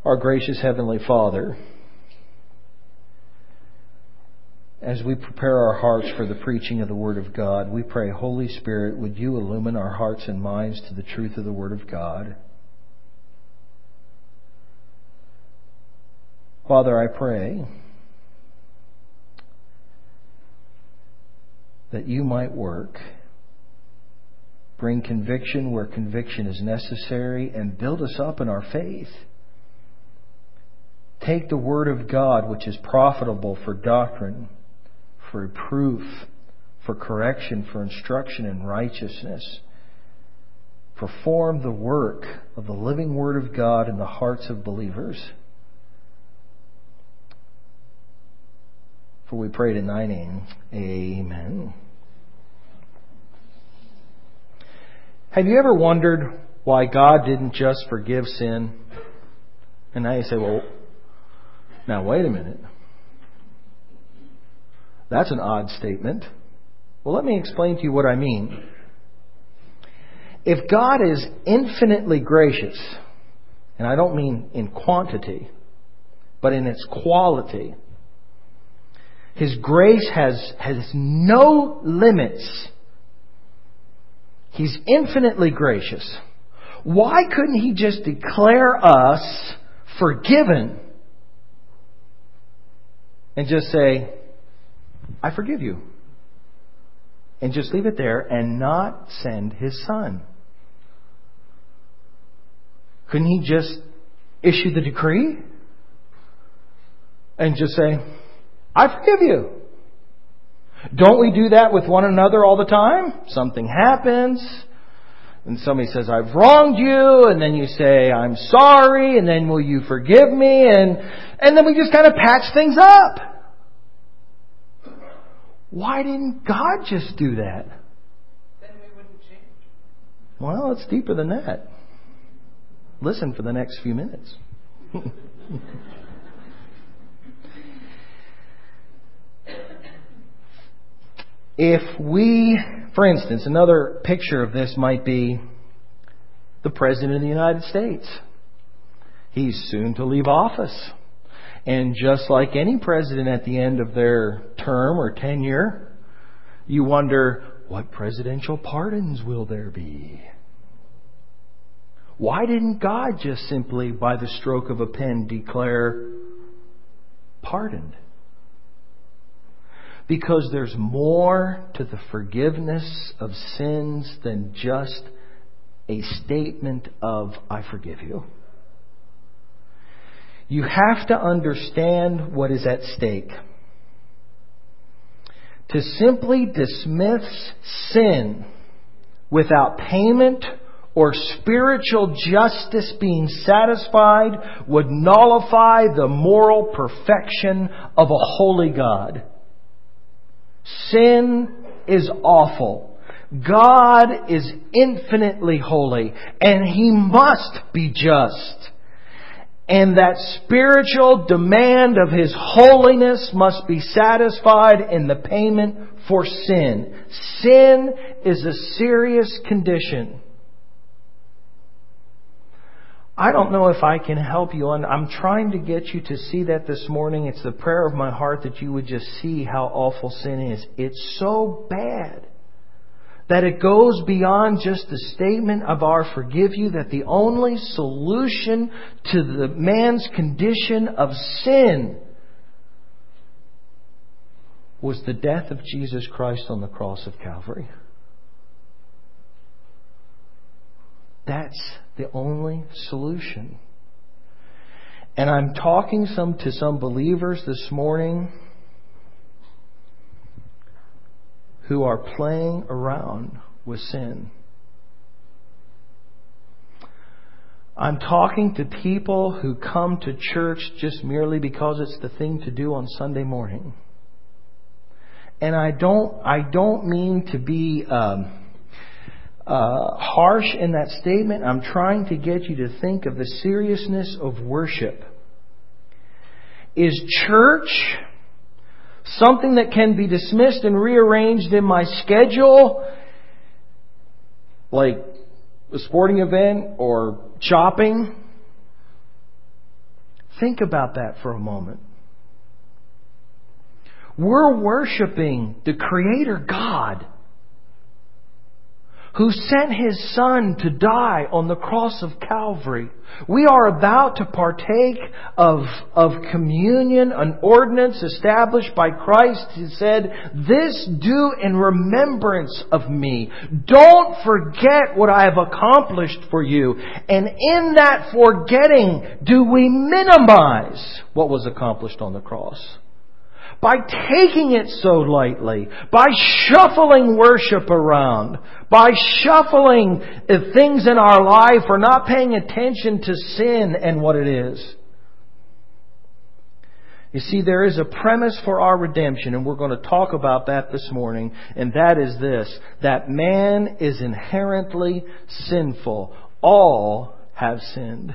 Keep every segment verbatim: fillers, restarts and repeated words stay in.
Our gracious Heavenly Father, as we prepare our hearts for the preaching of the Word of God, we pray, Holy Spirit, would you illumine our hearts and minds to the truth of the Word of God. Father, I pray that you might work, bring conviction where conviction is necessary, and build us up in our faith. Take the Word of God, which is profitable for doctrine, for reproof, for correction, for instruction in righteousness. Perform the work of the living Word of God in the hearts of believers. For we pray it in thy name. Amen. Have you ever wondered why God didn't just forgive sin? And now you say, well, now wait a minute. That's an odd statement. Well, let me explain to you what I mean. If God is infinitely gracious, and I don't mean in quantity, but in its quality, His grace has, has no limits. He's infinitely gracious. Why couldn't He just declare us forgiven and just say, I forgive you, and just leave it there and not send His Son? Couldn't He just issue the decree and just say, I forgive you? Don't we do that with one another all the time? Something happens, and somebody says, I've wronged you, and then you say, I'm sorry, and then will you forgive me? And, and then we just kind of patch things up. Why didn't God just do that? Then we wouldn't change. Well, it's deeper than that. Listen for the next few minutes. If we, for instance, another picture of this might be the President of the United States. He's soon to leave office. And just like any president at the end of their term or tenure, you wonder, what presidential pardons will there be? Why didn't God just simply, by the stroke of a pen, declare pardoned? Because there's more to the forgiveness of sins than just a statement of, I forgive you. You have to understand what is at stake. To simply dismiss sin without payment or spiritual justice being satisfied would nullify the moral perfection of a holy God. Sin is awful. God is infinitely holy, and He must be just. And that spiritual demand of His holiness must be satisfied in the payment for sin. Sin is a serious condition. I don't know if I can help you. I'm trying to get you to see that this morning. It's the prayer of my heart that you would just see how awful sin is. It's so bad that it goes beyond just the statement of our forgive you, that the only solution to the man's condition of sin was the death of Jesus Christ on the cross of Calvary. That's the only solution. And I'm talking some to some believers this morning who are playing around with sin. I'm talking to people who come to church just merely because it's the thing to do on Sunday morning. And I don't, I don't mean to be um, uh, harsh in that statement. I'm trying to get you to think of the seriousness of worship. Is church something that can be dismissed and rearranged in my schedule, like a sporting event or shopping? Think about that for a moment. We're worshiping the Creator God who sent His Son to die on the cross of Calvary. We are about to partake of, of communion, an ordinance established by Christ who said, "This do in remembrance of me." Don't forget what I have accomplished for you. And in that forgetting, do we minimize what was accomplished on the cross? By taking it so lightly, by shuffling worship around, by shuffling things in our life or not paying attention to sin and what it is. You see, there is a premise for our redemption, and we're going to talk about that this morning, and that is this, that man is inherently sinful. All have sinned.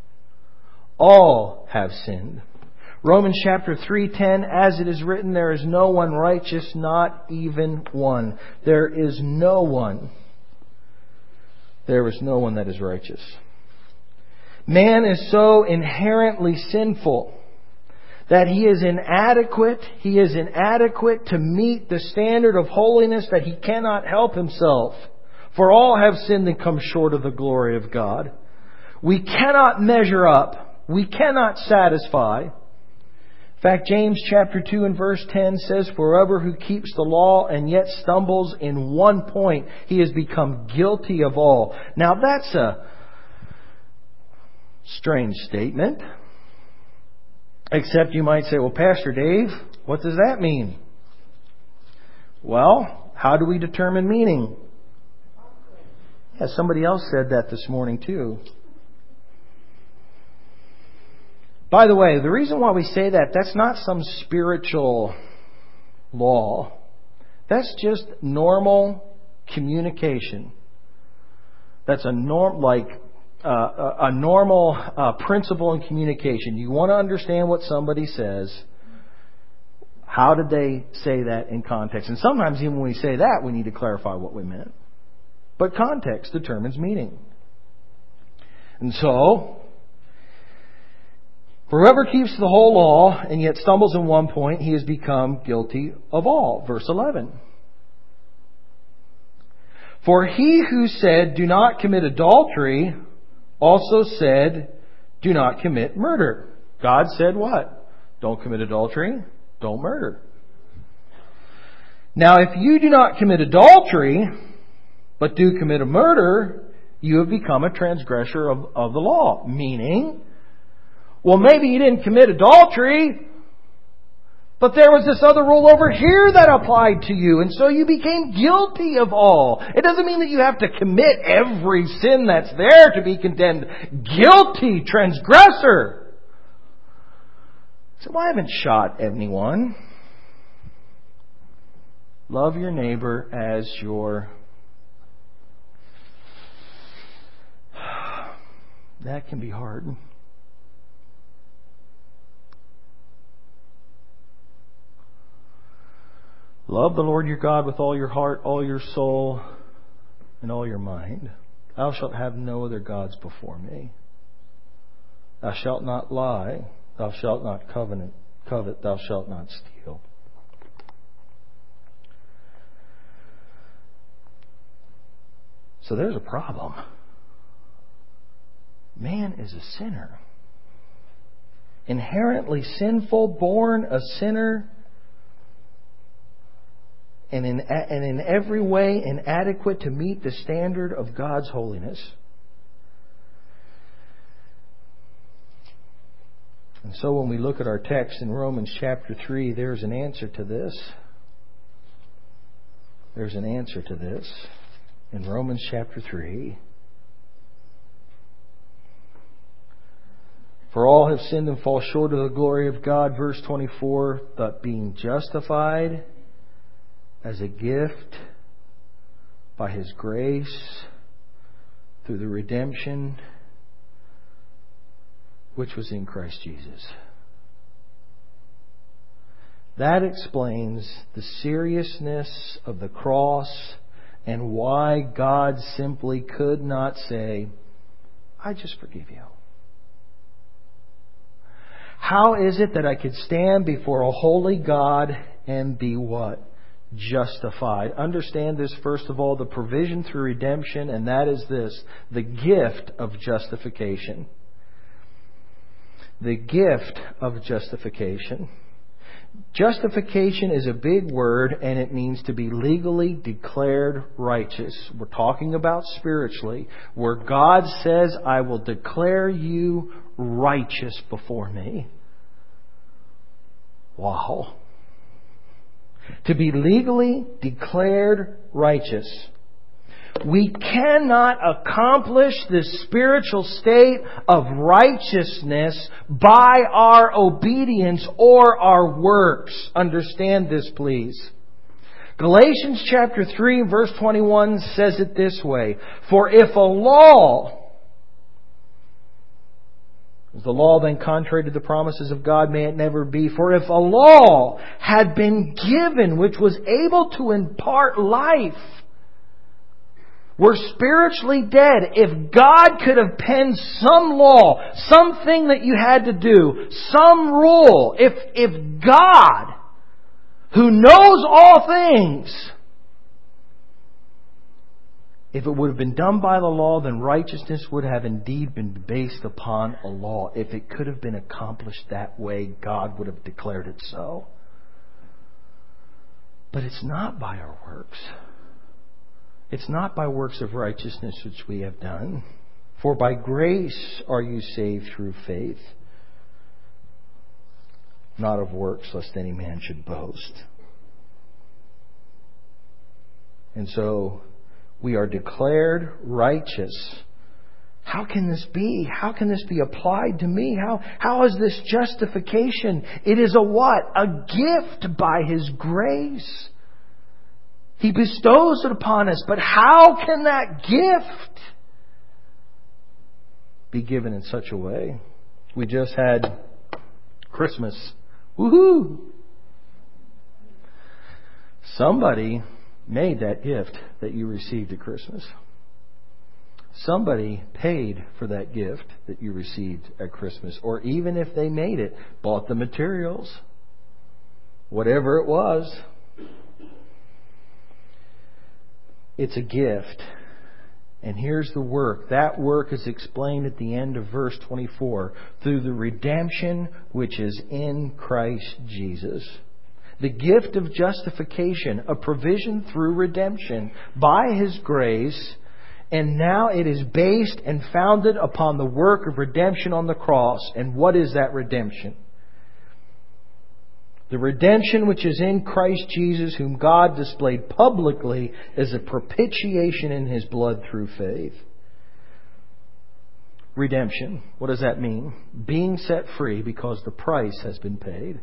All have sinned. Romans chapter three ten, as it is written, there is no one righteous, not even one. There is no one. There is no one that is righteous. Man is so inherently sinful that he is inadequate. He is inadequate to meet the standard of holiness that he cannot help himself. For all have sinned and come short of the glory of God. We cannot measure up. We cannot satisfy. In fact, James chapter two and verse ten says, "For whoever who keeps the law and yet stumbles in one point, he has become guilty of all." Now that's a strange statement. Except you might say, "Well, Pastor Dave, what does that mean?" Well, how do we determine meaning? Yeah, somebody else said that this morning too. By the way, the reason why we say that, that's not some spiritual law. That's just normal communication. That's a norm, like uh, a, a normal uh, principle in communication. You want to understand what somebody says. How did they say that in context? And sometimes even when we say that, we need to clarify what we meant. But context determines meaning. And so, for whoever keeps the whole law and yet stumbles in one point, he has become guilty of all. Verse eleven. For he who said, "Do not commit adultery," also said, "Do not commit murder." God said what? Don't commit adultery, don't murder. Now if you do not commit adultery, but do commit a murder, you have become a transgressor of, of the law. Meaning, well, maybe you didn't commit adultery, but there was this other rule over here that applied to you, and so you became guilty of all. It doesn't mean that you have to commit every sin that's there to be condemned guilty, transgressor. So I haven't shot anyone. Love your neighbor as your... That can be hard. Love the Lord your God with all your heart, all your soul, and all your mind. Thou shalt have no other gods before me. Thou shalt not lie. Thou shalt not covenant, covet. Thou shalt not steal. So there's a problem. Man is a sinner. Inherently sinful, born a sinner, and in, and in every way inadequate to meet the standard of God's holiness. And so when we look at our text in Romans chapter three, there's an answer to this. There's an answer to this in Romans chapter three. For all have sinned and fall short of the glory of God, verse twenty-four, but being justified as a gift by His grace through the redemption which was in Christ Jesus. That explains the seriousness of the cross and why God simply could not say, "I just forgive you." How is it that I could stand before a holy God and be what? Justified. Understand this, first of all, the provision through redemption, and that is this, the gift of justification. The gift of justification. Justification is a big word, and it means to be legally declared righteous. We're talking about spiritually, where God says, I will declare you righteous before me. Wow. To be legally declared righteous. We cannot accomplish this spiritual state of righteousness by our obedience or our works. Understand this, please. Galatians chapter three verse twenty-one says it this way. For if a law, is the law then contrary to the promises of God? May it never be. For if a law had been given which was able to impart life, we're spiritually dead. If God could have penned some law, something that you had to do, some rule, if, if God, who knows all things, if it would have been done by the law, then righteousness would have indeed been based upon a law. If it could have been accomplished that way, God would have declared it so. But it's not by our works. It's not by works of righteousness which we have done. For by grace are you saved through faith, not of works, lest any man should boast. And so we are declared righteous. How can this be? How can this be applied to me? How, how is this justification? It is a what? A gift by His grace. He bestows it upon us. But how can that gift be given in such a way? We just had Christmas. Woohoo! Somebody made that gift that you received at Christmas. Somebody paid for that gift that you received at Christmas. Or even if they made it, bought the materials, whatever it was. It's a gift. And here's the work. That work is explained at the end of verse twenty-four. Through the redemption which is in Christ Jesus. The gift of justification, a provision through redemption by His grace. And now it is based and founded upon the work of redemption on the cross. And what is that redemption? The redemption which is in Christ Jesus, whom God displayed publicly as a propitiation in His blood through faith. Redemption. What does that mean? Being set free because the price has been paid.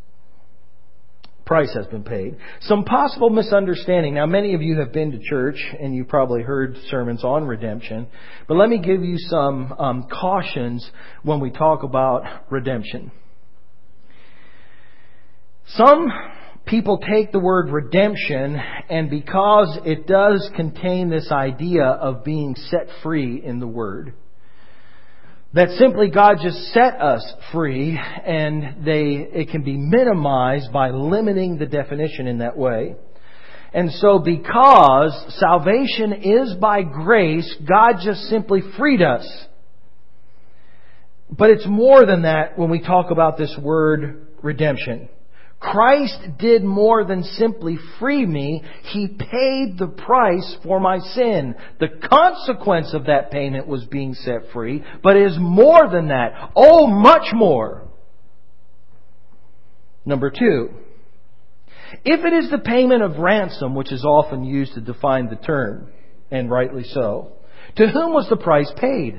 Price has been paid. Some possible misunderstanding. Now, many of you have been to church and you probably heard sermons on redemption. But let me give you some um, cautions when we talk about redemption. Some people take the word redemption, and because it does contain this idea of being set free in the word, that simply God just set us free, and they it can be minimized by limiting the definition in that way. And so because salvation is by grace, God just simply freed us. But it's more than that when we talk about this word redemption. Christ did more than simply free me. He paid the price for my sin. The consequence of that payment was being set free, but it is more than that. Oh, much more. Number two, if it is the payment of ransom, which is often used to define the term, and rightly so, to whom was the price paid?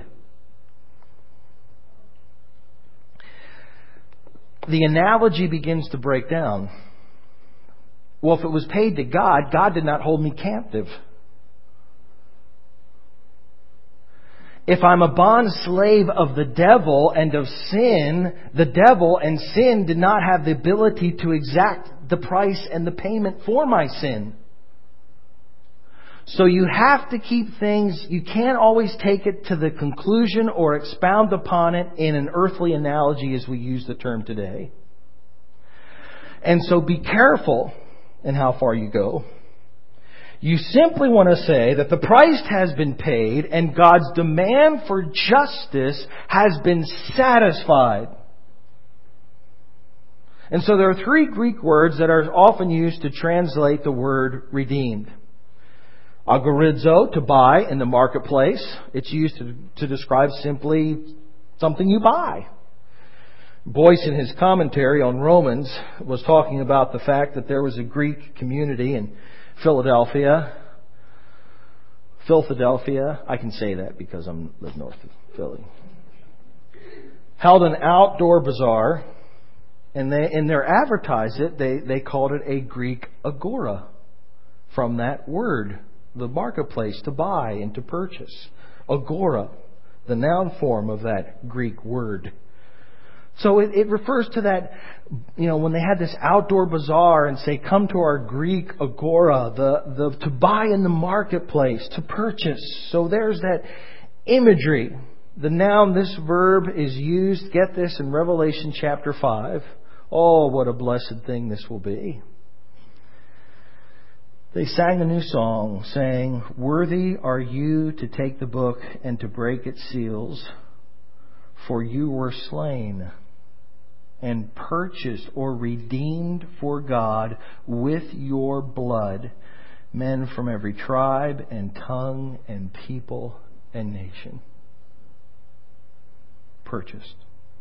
The analogy begins to break down. Well, if it was paid to God, God did not hold me captive. If I'm a bond slave of the devil and of sin, the devil and sin did not have the ability to exact the price and the payment for my sin. So you have to keep things, you can't always take it to the conclusion or expound upon it in an earthly analogy as we use the term today. And so be careful in how far you go. You simply want to say that the price has been paid and God's demand for justice has been satisfied. And so there are three Greek words that are often used to translate the word redeemed. Agorizo, to buy in the marketplace. It's used to, to describe simply something you buy. Boyce, in his commentary on Romans, was talking about the fact that there was a Greek community in Philadelphia. Philadelphia, I can say that because I live north of Philly. Held an outdoor bazaar, and they in their advertise it, they, they called it a Greek agora, from that word, the marketplace, to buy and to purchase. Agora, the noun form of that Greek word. So it, it refers to that, you know, when they had this outdoor bazaar and say, come to our Greek agora, the, the to buy in the marketplace, to purchase. So there's that imagery. The noun, this verb is used, get this, in Revelation chapter five. Oh, what a blessed thing this will be. They sang a new song saying, worthy are you to take the book and to break its seals, for you were slain and purchased or redeemed for God with your blood men from every tribe and tongue and people and nation. Purchased.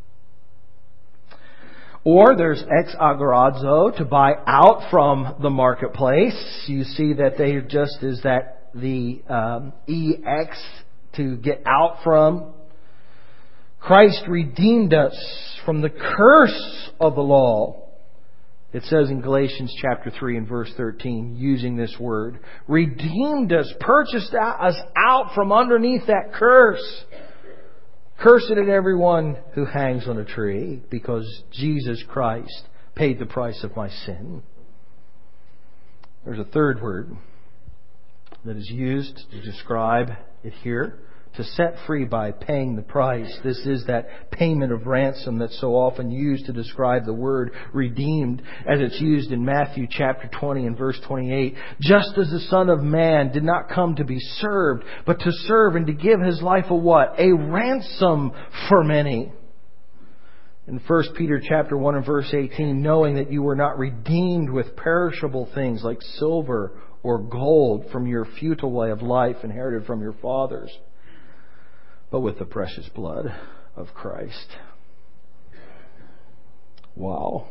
Or there's ex agorazo, to buy out from the marketplace. You see that they just is that the um, ex, to get out from. Christ redeemed us from the curse of the law. It says in Galatians chapter three and verse thirteen, using this word. Redeemed us, purchased us out from underneath that curse. Cursed is everyone who hangs on a tree, because Jesus Christ paid the price of my sin. There's a third word that is used to describe it here. To set free by paying the price. This is that payment of ransom that's so often used to describe the word redeemed, as it's used in Matthew chapter twenty and verse twenty-eight. Just as the Son of Man did not come to be served, but to serve and to give His life a what? A ransom for many. In First Peter chapter one and verse eighteen, knowing that you were not redeemed with perishable things like silver or gold from your futile way of life inherited from your fathers, but with the precious blood of Christ. Wow.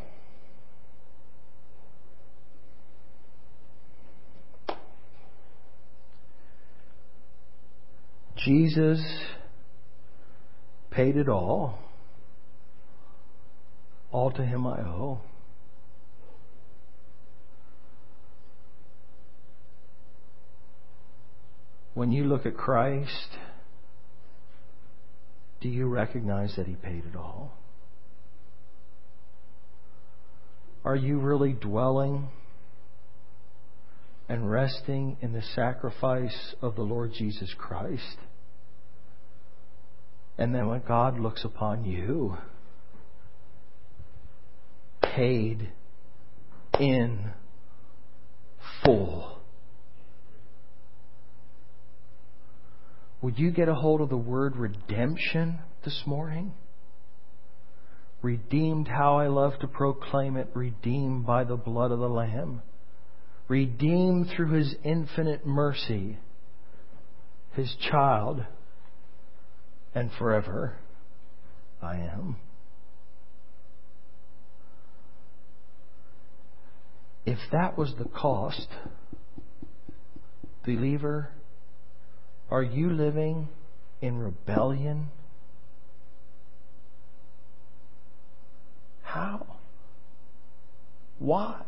Jesus paid it all. All to Him I owe. When you look at Christ, do you recognize that He paid it all? Are you really dwelling and resting in the sacrifice of the Lord Jesus Christ? And then when God looks upon you, paid in full, would you get a hold of the word redemption this morning? Redeemed, how I love to proclaim it. Redeemed by the blood of the Lamb. Redeemed through His infinite mercy. His child. And forever I am. If that was the cost, believer, are you living in rebellion? How? Why?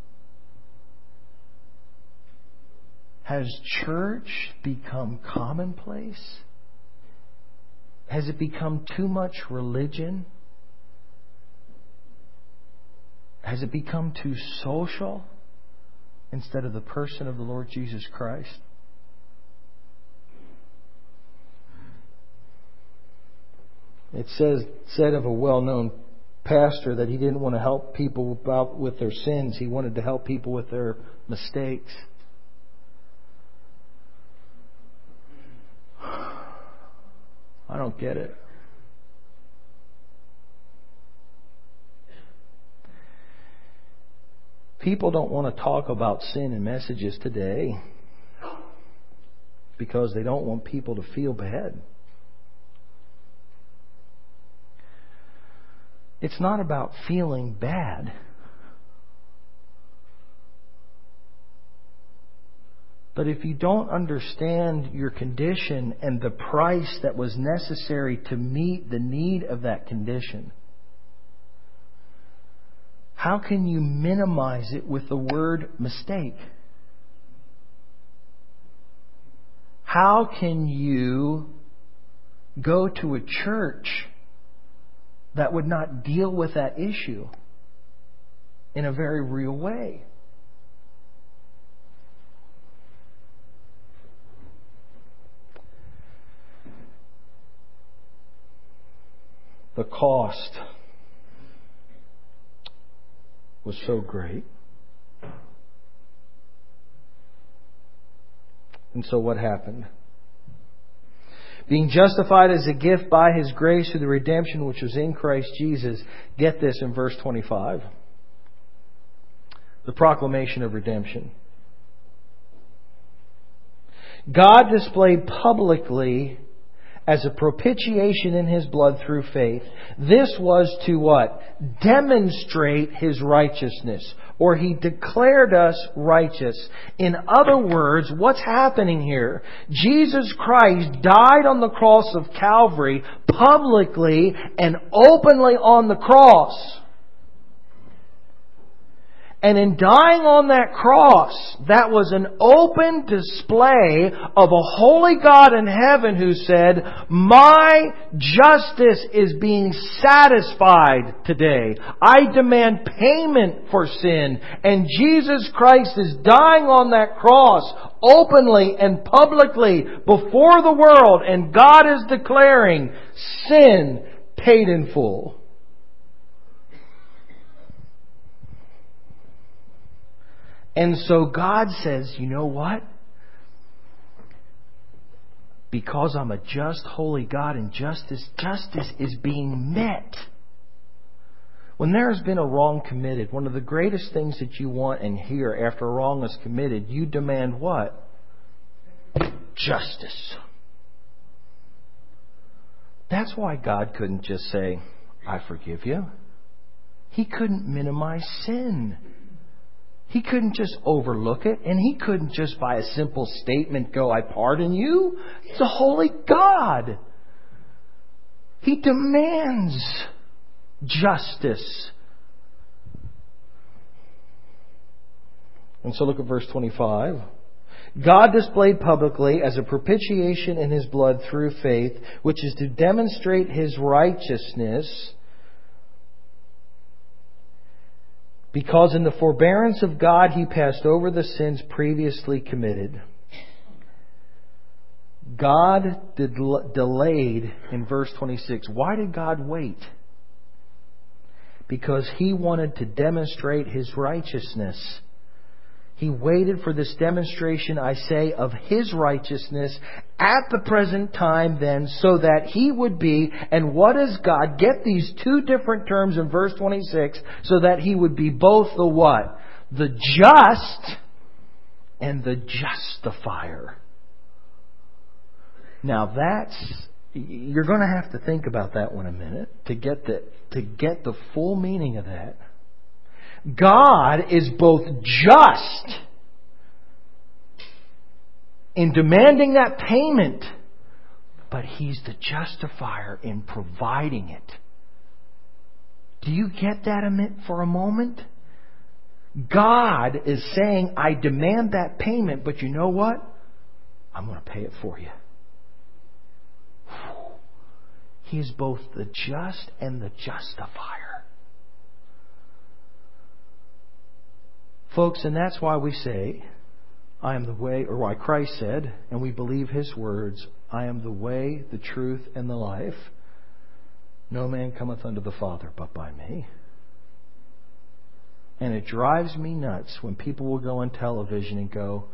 Has church become commonplace? Has it become too much religion? Has it become too social instead of the person of the Lord Jesus Christ? It says said of a well-known pastor that he didn't want to help people about with their sins. He wanted to help people with their mistakes. I don't get it. People don't want to talk about sin in messages today because they don't want people to feel bad. It's not about feeling bad. But if you don't understand your condition and the price that was necessary to meet the need of that condition, how can you minimize it with the word mistake? How can you go to a church that would not deal with that issue in a very real way? The cost was so great. And so what happened? Being justified as a gift by His grace through the redemption which was in Christ Jesus. Get this in verse twenty-five. The proclamation of redemption. God displayed publicly as a propitiation in His blood through faith. This was to what? Demonstrate His righteousness. Or He declared us righteous. In other words, what's happening here? Jesus Christ died on the cross of Calvary publicly and openly on the cross. And in dying on that cross, that was an open display of a holy God in heaven who said, my justice is being satisfied today. I demand payment for sin. And Jesus Christ is dying on that cross openly and publicly before the world. And God is declaring sin paid in full. And so God says, you know what? Because I'm a just, holy God and justice, justice is being met. When there has been a wrong committed, one of the greatest things that you want and hear after a wrong is committed, you demand what? Justice. That's why God couldn't just say, I forgive you. He couldn't minimize sin. He couldn't just overlook it, and He couldn't just by a simple statement go, I pardon you. He's a holy God. He demands justice. And so look at verse twenty-five. God displayed publicly as a propitiation in His blood through faith, which is to demonstrate His righteousness, because in the forbearance of God He passed over the sins previously committed. God did, delayed in verse twenty-six. Why did God wait? Because He wanted to demonstrate His righteousness. He waited for this demonstration, I say, of His righteousness at the present time then, so that He would be, and what is God? Get these two different terms in verse twenty-six, so that He would be both the what? The just and the justifier. Now that's, you're going to have to think about that one a minute to get the, to get the full meaning of that. God is both just in demanding that payment, but He's the justifier in providing it. Do you get that for a moment? God is saying, I demand that payment, but you know what? I'm going to pay it for you. He is both the just and the justifier. Folks, and that's why we say, I am the way, or why Christ said, and we believe His words, I am the way, the truth, and the life. No man cometh unto the Father but by me. And it drives me nuts when people will go on television and go,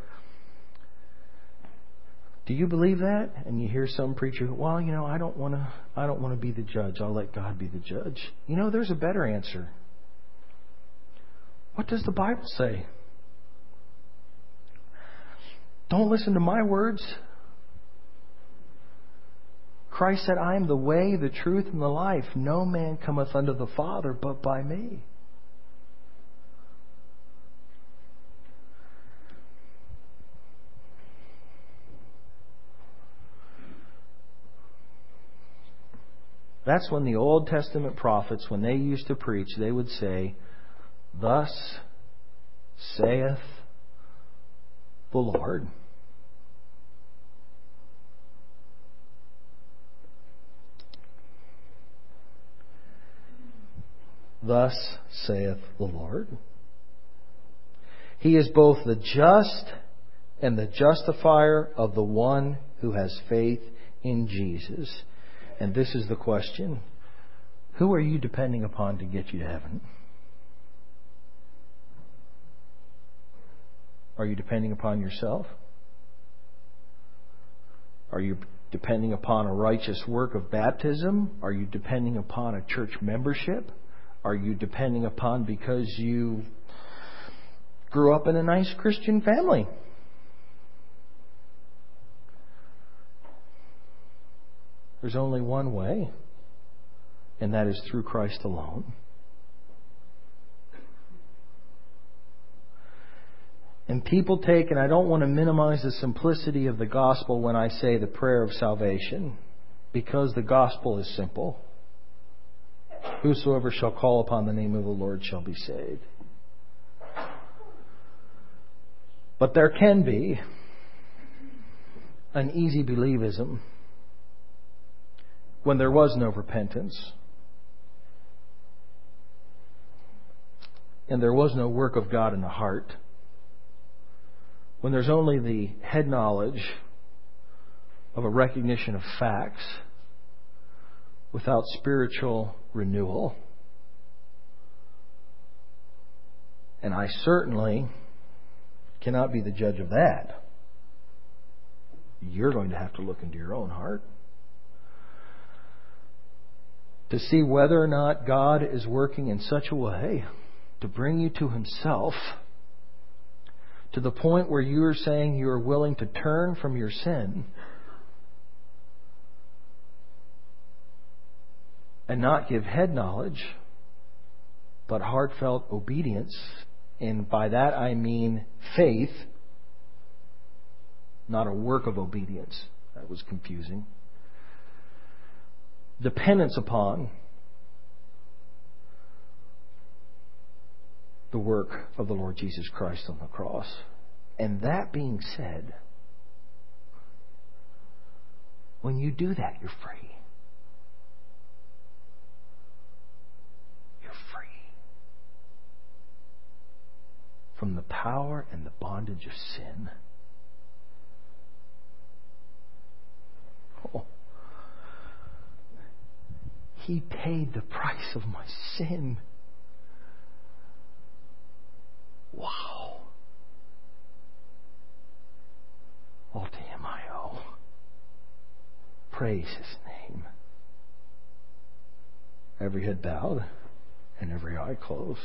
do you believe that? And you hear some preacher, well, you know, I don't want to I don't want to be the judge. I'll let God be the judge. You know, there's a better answer. What does the Bible say? Don't listen to my words. Christ said, I am the way, the truth, and the life. No man cometh unto the Father but by me. That's when the Old Testament prophets, when they used to preach, they would say, thus saith the Lord. Thus saith the Lord. He is both the just and the justifier of the one who has faith in Jesus. And this is the question. Who are you depending upon to get you to heaven? Are you depending upon yourself? Are you depending upon a righteous work of baptism? Are you depending upon a church membership? Are you depending upon because you grew up in a nice Christian family? There's only one way, and that is through Christ alone. And people take, and I don't want to minimize the simplicity of the gospel when I say the prayer of salvation, because the gospel is simple. Whosoever shall call upon the name of the Lord shall be saved. But there can be an easy believism when there was no repentance and there was no work of God in the heart, when there's only the head knowledge of a recognition of facts without spiritual renewal. And I certainly cannot be the judge of that. You're going to have to look into your own heart to see whether or not God is working in such a way to bring you to Himself, to the point where you are saying you are willing to turn from your sin and not give head knowledge, but heartfelt obedience. And by that I mean faith, not a work of obedience. That was confusing. Dependence upon the work of the Lord Jesus Christ on the cross. And that being said, when you do that, you're free. You're free from the power and the bondage of sin. Oh. He paid the price of my sin. Wow. All to Him I owe. Praise His name. Every head bowed and every eye closed.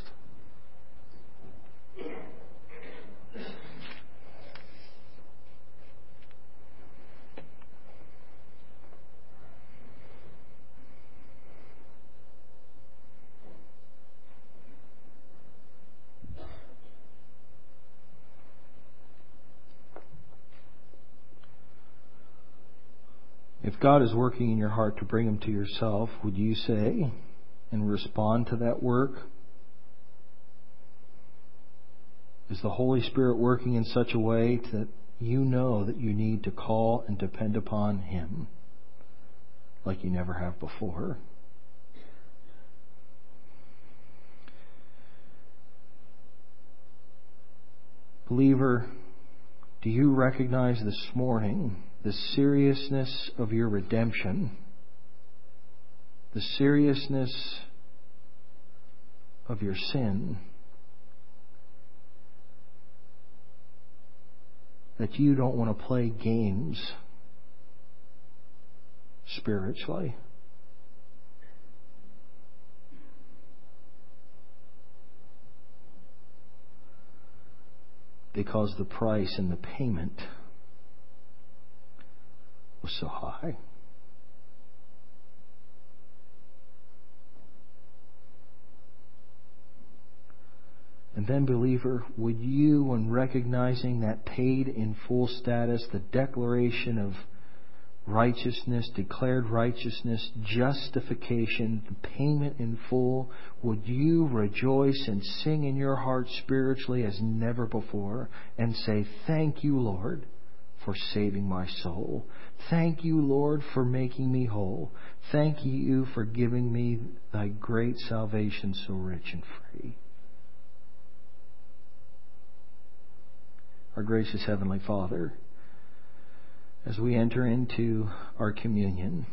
If God is working in your heart to bring Him to yourself, would you say and respond to that work? Is the Holy Spirit working in such a way that you know that you need to call and depend upon Him like you never have before? Believer, do you recognize this morning the seriousness of your redemption, the seriousness of your sin, that you don't want to play games spiritually. Because the price and the payment was so high. And then, believer, would you, when recognizing that paid in full status, the declaration of righteousness, declared righteousness, justification, the payment in full, would you rejoice and sing in your heart spiritually as never before and say, thank you, Lord, for saving my soul. Thank you, Lord, for making me whole. Thank you for giving me thy great salvation so rich and free. Our gracious Heavenly Father, as we enter into our communion,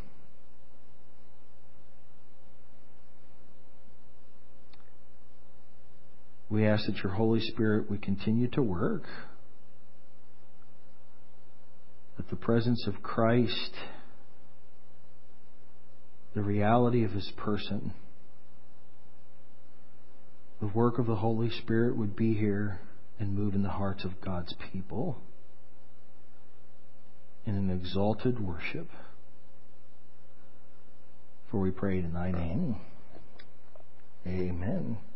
we ask that your Holy Spirit would continue to work, that the presence of Christ, the reality of His person, the work of the Holy Spirit would be here and move in the hearts of God's people in an exalted worship. For we pray in thy name. Amen.